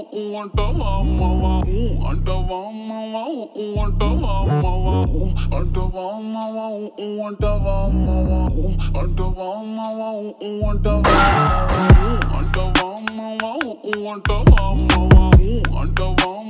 అంటవా అమ్మవా అంటవా అమ్మవా అంటవా అమ్మవా అంటవా అమ్మవా అంటవా అమ్మవా అంటవా అమ్మవా అంటవా అంటవా అమ్మవా అంటవా అమ్మవా అంటవా